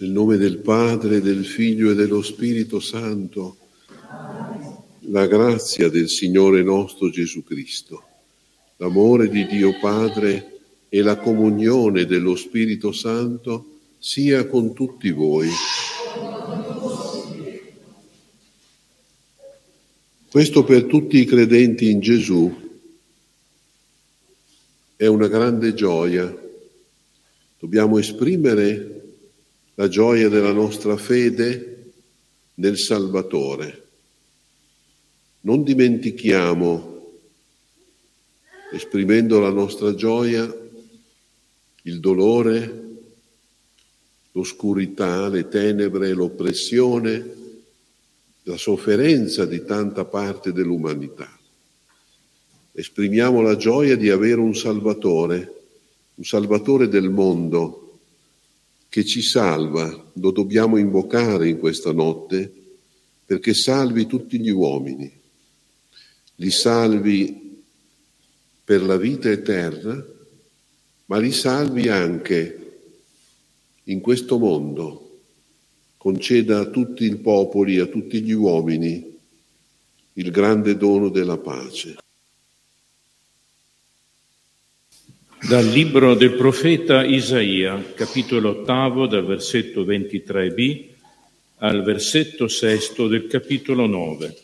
Nel nome del Padre, del Figlio e dello Spirito Santo, la grazia del Signore nostro Gesù Cristo, l'amore di Dio Padre e la comunione dello Spirito Santo sia con tutti voi. Questo per tutti i credenti in Gesù è una grande gioia. Dobbiamo esprimere la gioia della nostra fede nel Salvatore. Non dimentichiamo, esprimendo la nostra gioia, il dolore, l'oscurità, le tenebre, l'oppressione, la sofferenza di tanta parte dell'umanità. Esprimiamo la gioia di avere un Salvatore del mondo, che ci salva. Lo dobbiamo invocare in questa notte perché salvi tutti gli uomini, li salvi per la vita eterna, ma li salvi anche in questo mondo. Conceda a tutti i popoli, a tutti gli uomini, il grande dono della pace. Dal libro del profeta Isaia, capitolo 8, dal versetto 23b al versetto 6 del capitolo 9.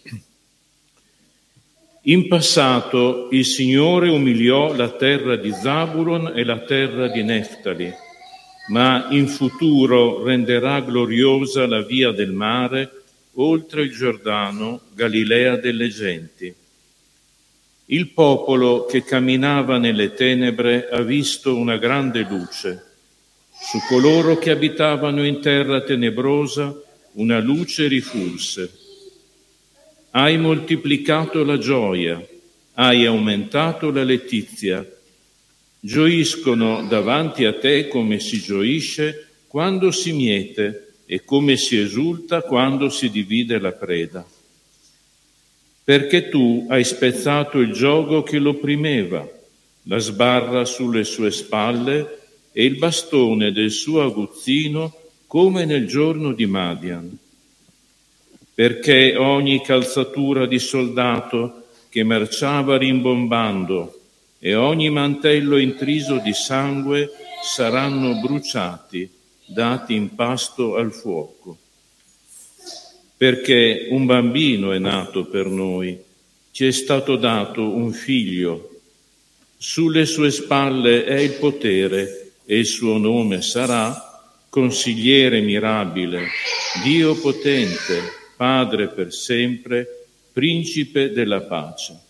In passato il Signore umiliò la terra di Zabulon e la terra di Neftali, ma in futuro renderà gloriosa la via del mare, oltre il Giordano, Galilea delle genti. Il popolo che camminava nelle tenebre ha visto una grande luce. Su coloro che abitavano in terra tenebrosa una luce rifulse. Hai moltiplicato la gioia, hai aumentato la letizia. Gioiscono davanti a te come si gioisce quando si miete e come si esulta quando si divide la preda. Perché tu hai spezzato il giogo che lo opprimeva, la sbarra sulle sue spalle e il bastone del suo aguzzino come nel giorno di Madian. Perché ogni calzatura di soldato che marciava rimbombando e ogni mantello intriso di sangue saranno bruciati, dati in pasto al fuoco. Perché un bambino è nato per noi, ci è stato dato un figlio. Sulle sue spalle è il potere e il suo nome sarà Consigliere mirabile, Dio potente, Padre per sempre, Principe della pace.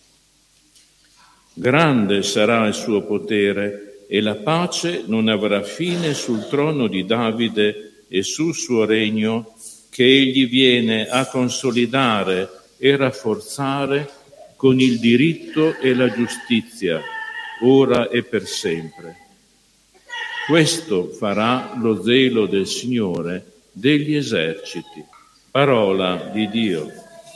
Grande sarà il suo potere e la pace non avrà fine sul trono di Davide e sul suo regno, che egli viene a consolidare e rafforzare con il diritto e la giustizia, ora e per sempre. Questo farà lo zelo del Signore degli eserciti. Parola di Dio.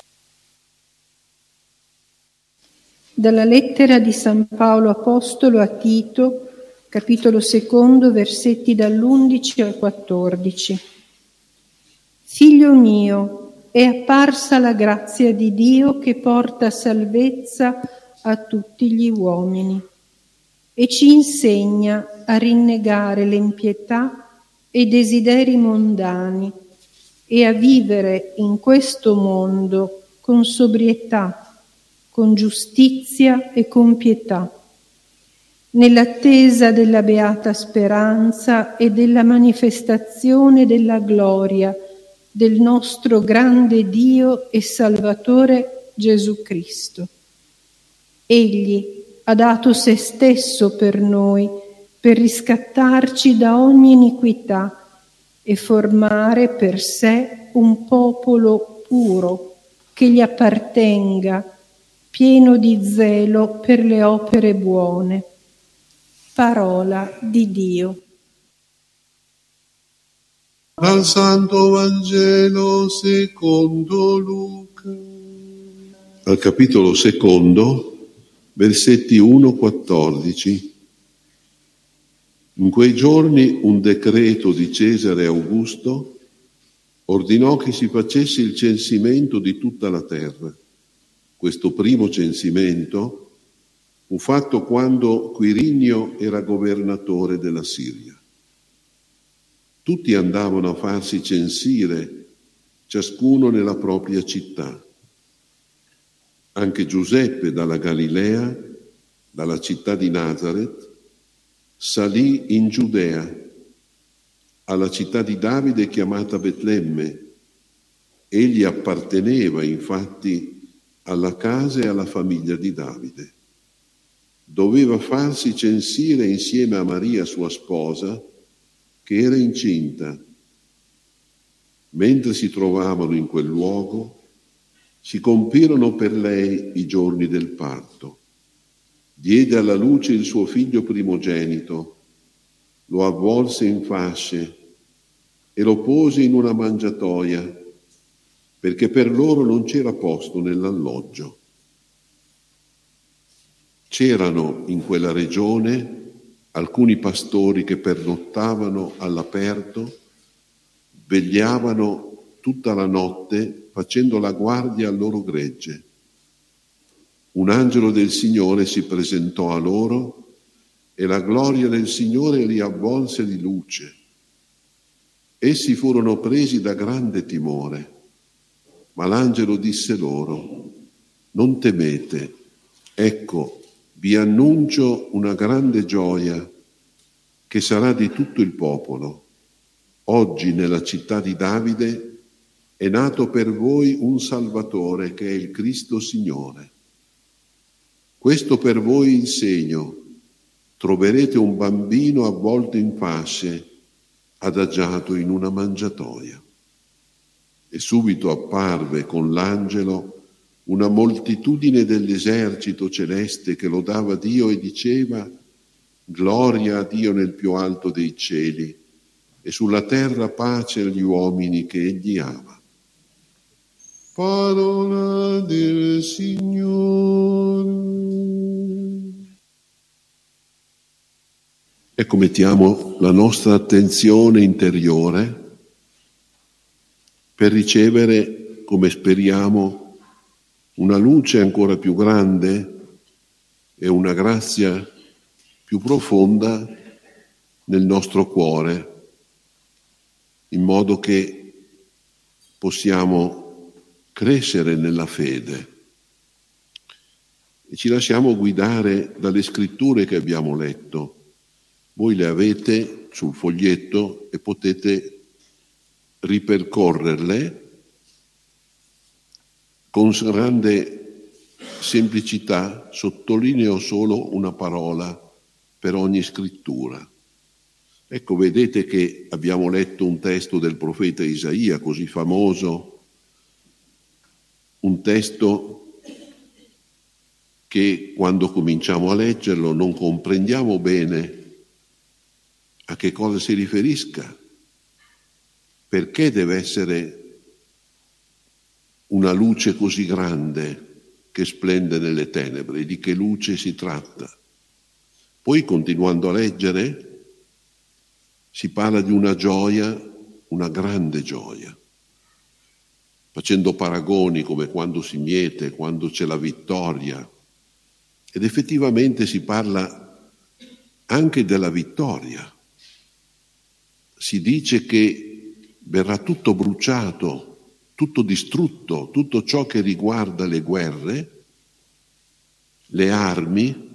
Dalla lettera di San Paolo Apostolo a Tito, capitolo 2, versetti dall'11 al 14. Figlio mio, è apparsa la grazia di Dio che porta salvezza a tutti gli uomini e ci insegna a rinnegare l'impietà e i desideri mondani e a vivere in questo mondo con sobrietà, con giustizia e con pietà, nell'attesa della beata speranza e della manifestazione della gloria del nostro grande Dio e Salvatore Gesù Cristo. Egli ha dato se stesso per noi, per riscattarci da ogni iniquità e formare per sé un popolo puro che gli appartenga, pieno di zelo per le opere buone. Parola di Dio. Dal Santo Vangelo secondo Luca. Al capitolo 2, versetti 1-14. In quei giorni un decreto di Cesare Augusto ordinò che si facesse il censimento di tutta la terra. Questo primo censimento fu fatto quando Quirinio era governatore della Siria. Tutti andavano a farsi censire, ciascuno nella propria città. Anche Giuseppe dalla Galilea, dalla città di Nazaret, salì in Giudea, alla città di Davide chiamata Betlemme. Egli apparteneva infatti alla casa e alla famiglia di Davide. Doveva farsi censire insieme a Maria, sua sposa, che era incinta. Mentre si trovavano in quel luogo, si compirono per lei i giorni del parto. Diede alla luce il suo figlio primogenito, lo avvolse in fasce e lo pose in una mangiatoia, perché per loro non c'era posto nell'alloggio. C'erano in quella regione alcuni pastori che pernottavano all'aperto, vegliavano tutta la notte facendo la guardia al loro gregge. Un angelo del Signore si presentò a loro e la gloria del Signore li avvolse di luce. Essi furono presi da grande timore, ma l'angelo disse loro: non temete, ecco, vi annuncio una grande gioia che sarà di tutto il popolo. Oggi nella città di Davide è nato per voi un Salvatore che è il Cristo Signore. Questo per voi il segno: troverete un bambino avvolto in fasce, adagiato in una mangiatoia. E subito apparve con l'angelo una moltitudine dell'esercito celeste che lodava Dio e diceva: gloria a Dio nel più alto dei cieli e sulla terra pace agli uomini che Egli ama. Parola del Signore. Ecco, mettiamo la nostra attenzione interiore per ricevere, come speriamo, una luce ancora più grande e una grazia più profonda nel nostro cuore, in modo che possiamo crescere nella fede e ci lasciamo guidare dalle scritture che abbiamo letto. Voi le avete sul foglietto e potete ripercorrerle con grande semplicità. Sottolineo solo una parola per ogni scrittura. Ecco, vedete che abbiamo letto un testo del profeta Isaia, così famoso, un testo che quando cominciamo a leggerlo non comprendiamo bene a che cosa si riferisca, perché deve essere una luce così grande che splende nelle tenebre, di che luce si tratta. Poi, continuando a leggere, si parla di una gioia, una grande gioia, facendo paragoni come quando si miete, quando c'è la vittoria, ed effettivamente si parla anche della vittoria. Si dice che verrà tutto bruciato, tutto distrutto, tutto ciò che riguarda le guerre, le armi,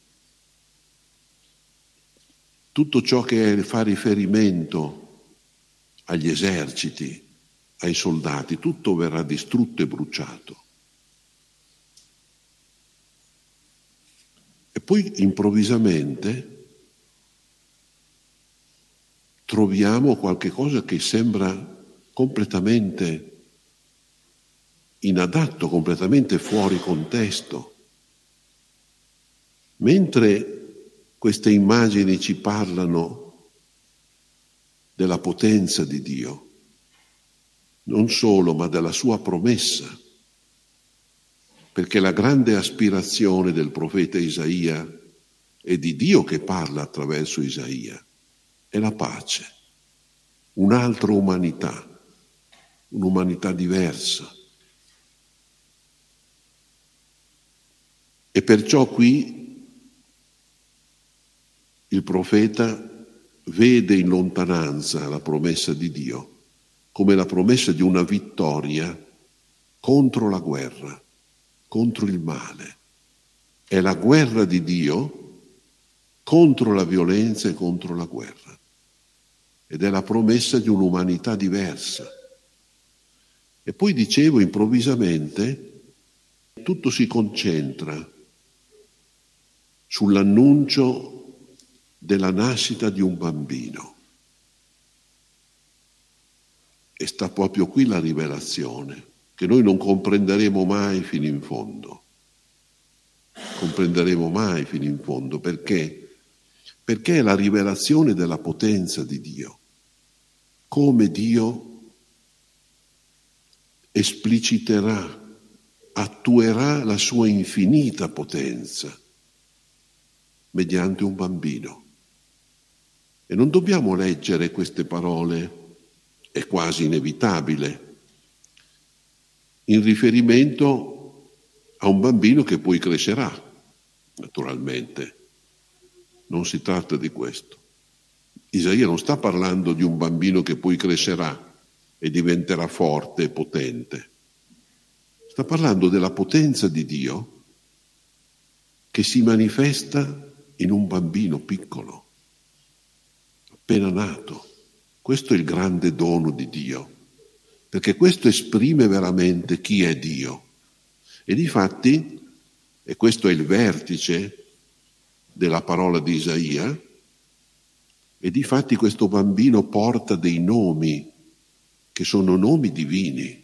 tutto ciò che fa riferimento agli eserciti, ai soldati, tutto verrà distrutto e bruciato. E poi improvvisamente troviamo qualche cosa che sembra completamente inadatto, completamente fuori contesto. Mentre queste immagini ci parlano della potenza di Dio, non solo, ma della sua promessa, perché la grande aspirazione del profeta Isaia è di Dio che parla attraverso Isaia. è la pace, un'altra umanità, un'umanità diversa. E perciò qui il profeta vede in lontananza la promessa di Dio come la promessa di una vittoria contro la guerra, contro il male. È la guerra di Dio contro la violenza e contro la guerra. Ed è la promessa di un'umanità diversa. E poi dicevo, improvvisamente, tutto si concentra sull'annuncio della nascita di un bambino. E sta proprio qui la rivelazione, che noi non comprenderemo mai fino in fondo. Comprenderemo mai fino in fondo. Perché? Perché è la rivelazione della potenza di Dio. Come Dio espliciterà, attuerà la sua infinita potenza mediante un bambino. E non dobbiamo leggere queste parole, è quasi inevitabile, in riferimento a un bambino che poi crescerà, naturalmente. Non si tratta di questo. Isaia non sta parlando di un bambino che poi crescerà e diventerà forte e potente. Sta parlando della potenza di Dio che si manifesta in un bambino piccolo, appena nato. Questo è il grande dono di Dio, perché questo esprime veramente chi è Dio. E difatti, e questo è il vertice della parola di Isaia, e difatti questo bambino porta dei nomi che sono nomi divini.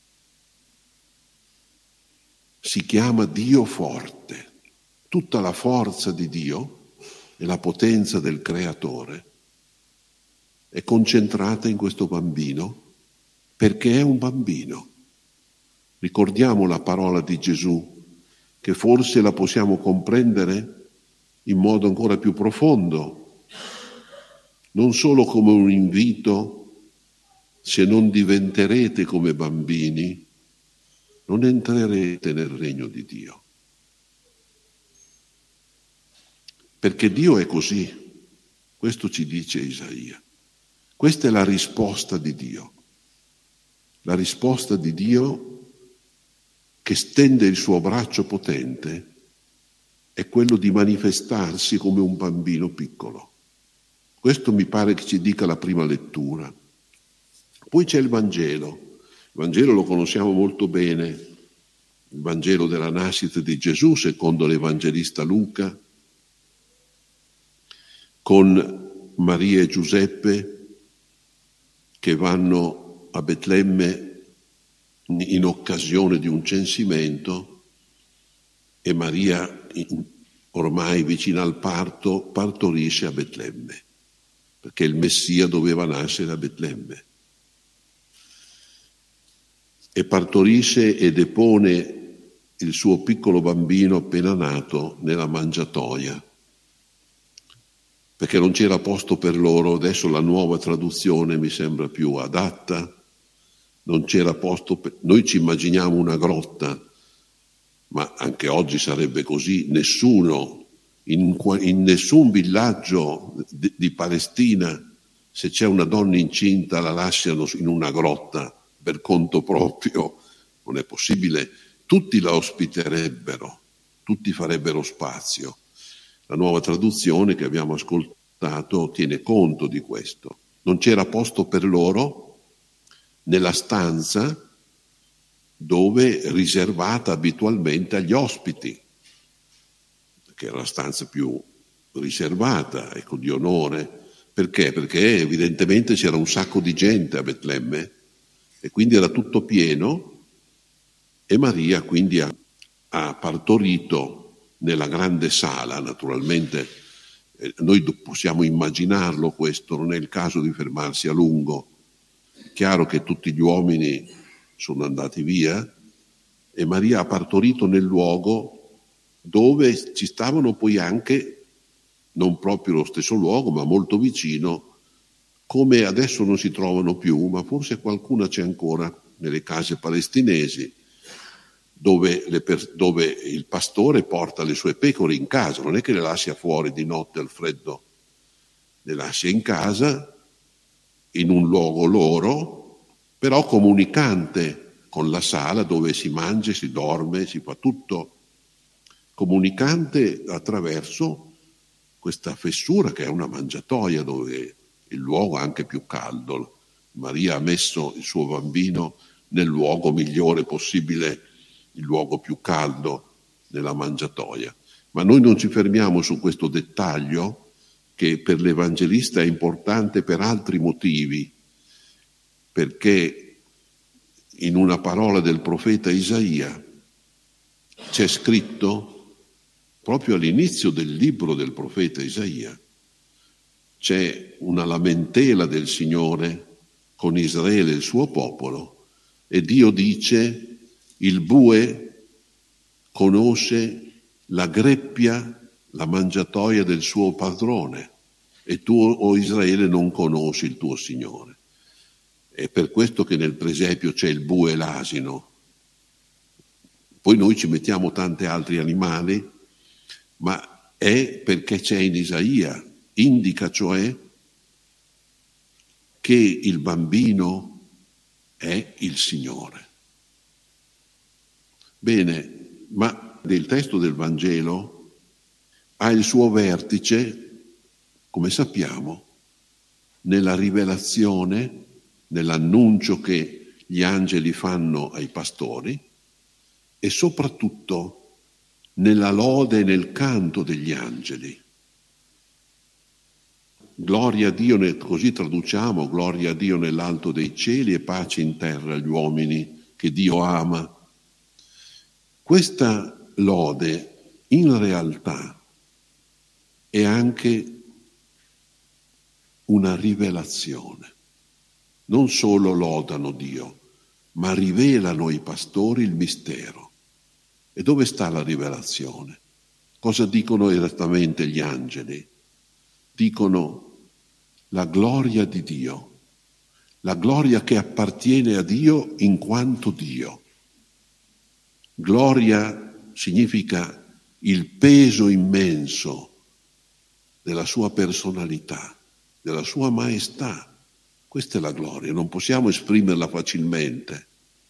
Si chiama Dio forte. Tutta la forza di Dio e la potenza del Creatore è concentrata in questo bambino perché è un bambino. Ricordiamo la parola di Gesù, che forse la possiamo comprendere in modo ancora più profondo, non solo come un invito: se non diventerete come bambini, non entrerete nel regno di Dio. Perché Dio è così, questo ci dice Isaia. Questa è la risposta di Dio. La risposta di Dio che stende il suo braccio potente è quello di manifestarsi come un bambino piccolo. Questo mi pare che ci dica la prima lettura. Poi c'è il Vangelo. Il Vangelo lo conosciamo molto bene, il Vangelo della nascita di Gesù secondo l'Evangelista Luca, con Maria e Giuseppe che vanno a Betlemme in occasione di un censimento e Maria, ormai vicina al parto, partorisce a Betlemme, perché il Messia doveva nascere a Betlemme. E partorisce e depone il suo piccolo bambino appena nato nella mangiatoia, perché non c'era posto per loro. Adesso la nuova traduzione mi sembra più adatta. Non c'era posto per... Noi ci immaginiamo una grotta, ma anche oggi sarebbe così. Nessuno, in nessun villaggio di Palestina, se c'è una donna incinta la lasciano in una grotta per conto proprio. Non è possibile. Tutti la ospiterebbero, tutti farebbero spazio. La nuova traduzione che abbiamo ascoltato tiene conto di questo. Non c'era posto per loro nella stanza dove riservata abitualmente agli ospiti, che era la stanza più riservata, ecco, di onore. Perché? Perché evidentemente c'era un sacco di gente a Betlemme e quindi era tutto pieno, e Maria quindi ha partorito nella grande sala. Naturalmente noi possiamo immaginarlo questo, non è il caso di fermarsi a lungo. Chiaro che tutti gli uomini sono andati via e Maria ha partorito nel luogo dove ci stavano poi anche, non proprio lo stesso luogo, ma molto vicino, come adesso non si trovano più, ma forse qualcuna c'è ancora nelle case palestinesi, dove il pastore porta le sue pecore in casa, non è che le lascia fuori di notte al freddo, le lascia in casa, in un luogo loro, però comunicante con la sala dove si mangia, si dorme, si fa tutto, comunicante attraverso questa fessura che è una mangiatoia, dove il luogo è anche più caldo. Maria ha messo il suo bambino nel luogo migliore possibile, il luogo più caldo, nella mangiatoia. Ma noi non ci fermiamo su questo dettaglio, che per l'Evangelista è importante per altri motivi, perché in una parola del profeta Isaia c'è scritto, proprio all'inizio del libro del profeta Isaia, c'è una lamentela del Signore con Israele, il suo popolo, e Dio dice: il bue conosce la greppia, la mangiatoia del suo padrone, e tu, o Israele, non conosci il tuo Signore. È per questo che nel presepio c'è il bue e l'asino. Poi noi ci mettiamo tanti altri animali, ma è perché c'è in Isaia, indica cioè che il bambino è il Signore. Bene, ma il testo del Vangelo ha il suo vertice, come sappiamo, nella rivelazione, nell'annuncio che gli angeli fanno ai pastori e soprattutto nella lode e nel canto degli angeli. Gloria a Dio, così traduciamo, gloria a Dio nell'alto dei cieli e pace in terra agli uomini che Dio ama. Questa lode in realtà è anche una rivelazione. Non solo lodano Dio, ma rivelano ai pastori il mistero. E dove sta la rivelazione? Cosa dicono esattamente gli angeli? Dicono la gloria di Dio, la gloria che appartiene a Dio in quanto Dio. Gloria significa il peso immenso della sua personalità, della sua maestà. Questa è la gloria, non possiamo esprimerla facilmente.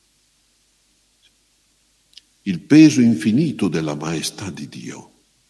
Il peso infinito della maestà di Dio,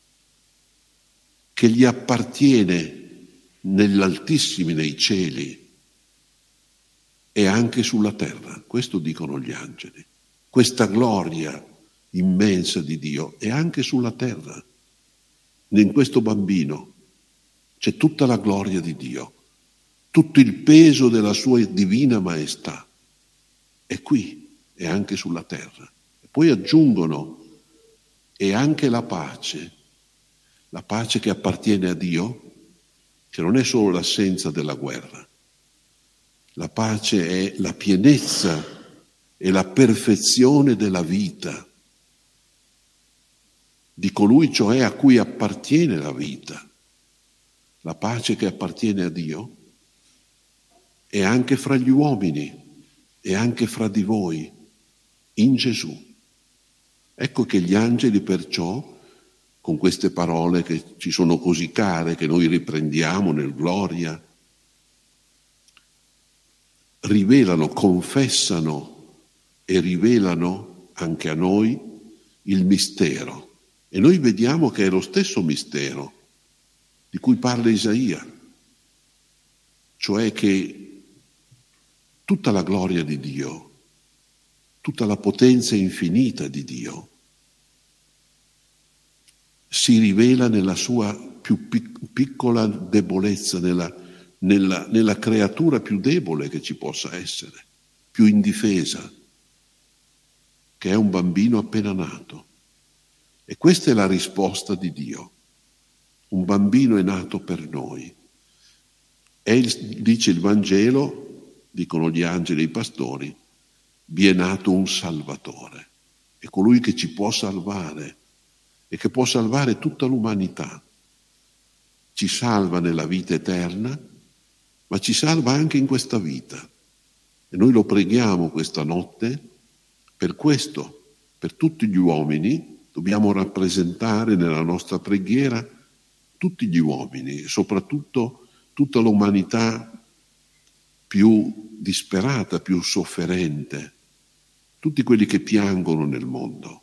che gli appartiene negli altissimi, nei cieli e anche sulla terra. Questo dicono gli angeli. Questa gloria immensa di Dio è anche sulla terra. In questo bambino c'è tutta la gloria di Dio, tutto il peso della sua divina maestà. È qui, è anche sulla terra. E poi aggiungono, e anche la pace che appartiene a Dio, che non è solo l'assenza della guerra. La pace è la pienezza e la perfezione della vita, di colui cioè a cui appartiene la vita. La pace che appartiene a Dio è anche fra gli uomini, è anche fra di voi, in Gesù. Ecco che gli angeli perciò, con queste parole che ci sono così care, che noi riprendiamo nel Gloria, rivelano, confessano e rivelano anche a noi il mistero. E noi vediamo che è lo stesso mistero di cui parla Isaia, cioè che tutta la gloria di Dio, tutta la potenza infinita di Dio si rivela nella sua più piccola debolezza, nella creatura più debole che ci possa essere, più indifesa, che è un bambino appena nato. E questa è la risposta di Dio. Un bambino è nato per noi. Dice il Vangelo, dicono gli angeli e i pastori, vi è nato un Salvatore. È colui che ci può salvare e che può salvare tutta l'umanità. Ci salva nella vita eterna, ma ci salva anche in questa vita. E noi lo preghiamo questa notte per questo, per tutti gli uomini. Dobbiamo rappresentare nella nostra preghiera tutti gli uomini e soprattutto tutta l'umanità più disperata, più sofferente, tutti quelli che piangono nel mondo.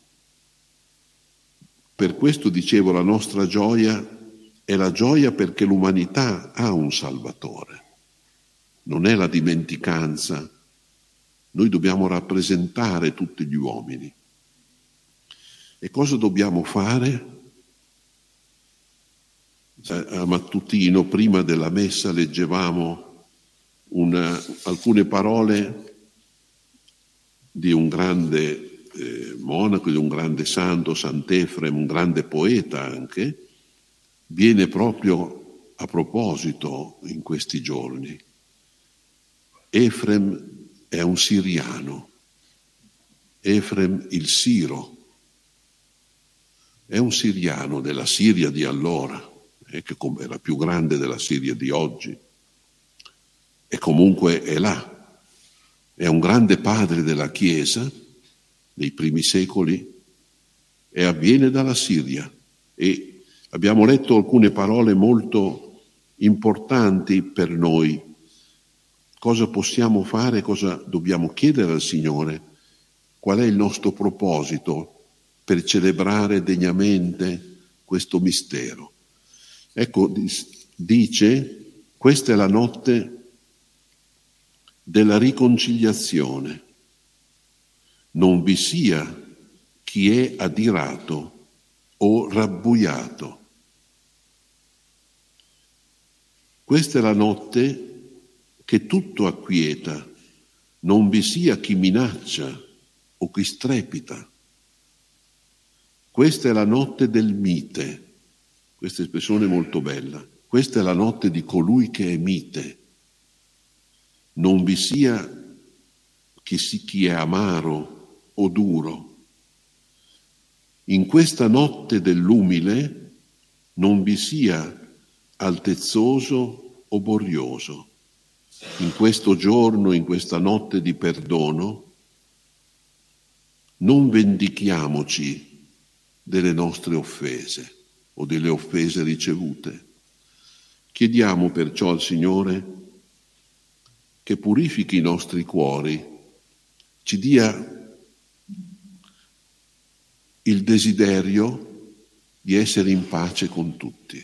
Per questo dicevo, la nostra gioia è la gioia perché l'umanità ha un Salvatore, non è la dimenticanza. Noi dobbiamo rappresentare tutti gli uomini. E cosa dobbiamo fare? A mattutino, prima della messa, leggevamo alcune parole di un grande monaco, di un grande santo, Sant'Efrem, un grande poeta anche. Viene proprio a proposito in questi giorni. Efrem è un siriano, Efrem il Siro, è un siriano della Siria di allora, che è la più grande della Siria di oggi, e comunque è là, è un grande padre della Chiesa dei primi secoli e avviene dalla Siria. E abbiamo letto alcune parole molto importanti per noi. Cosa possiamo fare, cosa dobbiamo chiedere al Signore, qual è il nostro proposito per celebrare degnamente questo mistero. Ecco, dice, questa è la notte della riconciliazione. Non vi sia chi è adirato o rabbuiato. Questa è la notte che tutto acquieta, non vi sia chi minaccia o chi strepita. Questa è la notte del mite, questa espressione è molto bella, questa è la notte di colui che è mite. Non vi sia chi è amaro o duro. In questa notte dell'umile non vi sia altezzoso o borioso. In questo giorno, in questa notte di perdono, non vendichiamoci delle nostre offese o delle offese ricevute. Chiediamo perciò al Signore che purifichi i nostri cuori, ci dia il desiderio di essere in pace con tutti.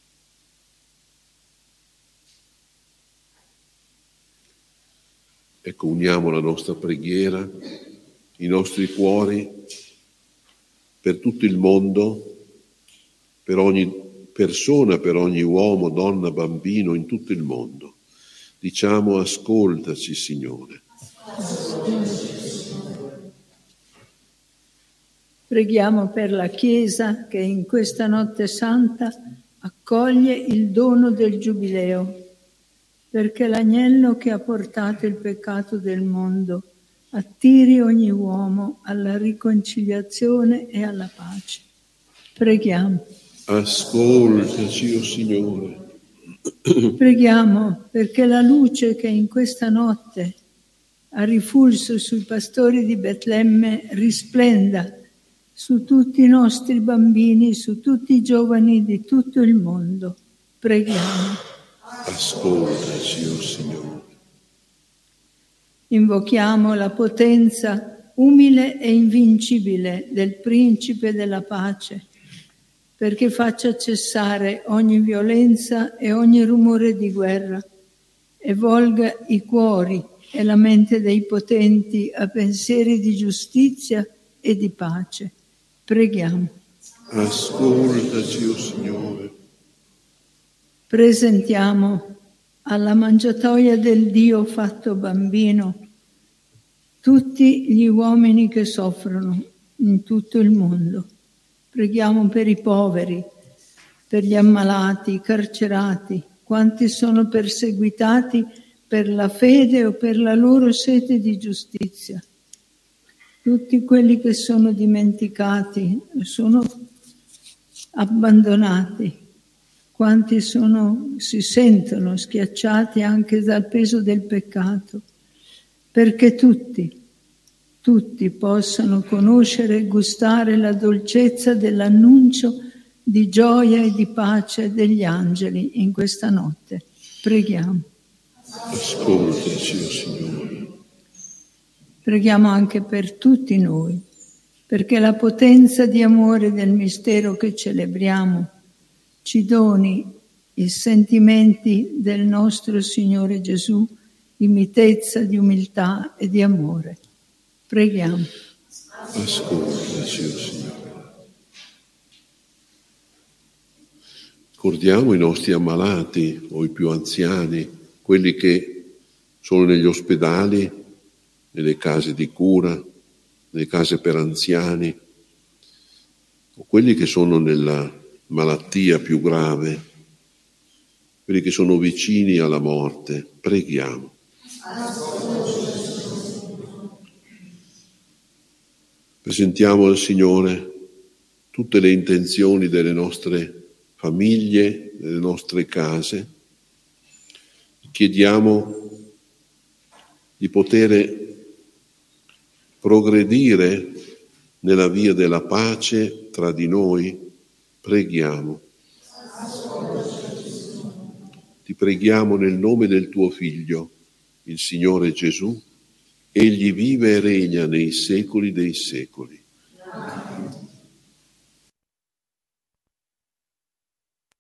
Ecco, uniamo la nostra preghiera, i nostri cuori per tutto il mondo, per ogni persona, per ogni uomo, donna, bambino, in tutto il mondo. Diciamo: ascoltaci, Signore. Preghiamo per la Chiesa che in questa notte santa accoglie il dono del Giubileo, perché l'agnello che ha portato il peccato del mondo attiri ogni uomo alla riconciliazione e alla pace. Preghiamo. Ascoltaci, o Signore. Preghiamo perché la luce che in questa notte ha rifulso sui pastori di Betlemme risplenda su tutti i nostri bambini, su tutti i giovani di tutto il mondo. Preghiamo. Ascoltaci, o Signore. Invochiamo la potenza umile e invincibile del Principe della Pace, perché faccia cessare ogni violenza e ogni rumore di guerra e volga i cuori e la mente dei potenti a pensieri di giustizia e di pace. Preghiamo. Ascoltaci, o Signore. Presentiamo alla mangiatoia del Dio fatto bambino tutti gli uomini che soffrono in tutto il mondo. Preghiamo per i poveri, per gli ammalati, i carcerati, quanti sono perseguitati per la fede o per la loro sete di giustizia. Tutti quelli che sono dimenticati, sono abbandonati. quanti si sentono schiacciati anche dal peso del peccato, perché tutti possano conoscere e gustare la dolcezza dell'annuncio di gioia e di pace degli angeli in questa notte. Preghiamo. Ascoltaci, o Signore. Preghiamo anche per tutti noi, perché la potenza di amore del mistero che celebriamo ci doni i sentimenti del nostro Signore Gesù, di mitezza, di umiltà e di amore. Preghiamo. Ascoltaci, o Signore. Ricordiamo i nostri ammalati o i più anziani, quelli che sono negli ospedali, nelle case di cura, nelle case per anziani, o quelli che sono nella malattia più grave, quelli che sono vicini alla morte. Preghiamo. Presentiamo al Signore tutte le intenzioni delle nostre famiglie, delle nostre case. Chiediamo di poter progredire nella via della pace tra di noi. Preghiamo. Ti preghiamo nel nome del tuo Figlio, il Signore Gesù. Egli vive e regna nei secoli dei secoli.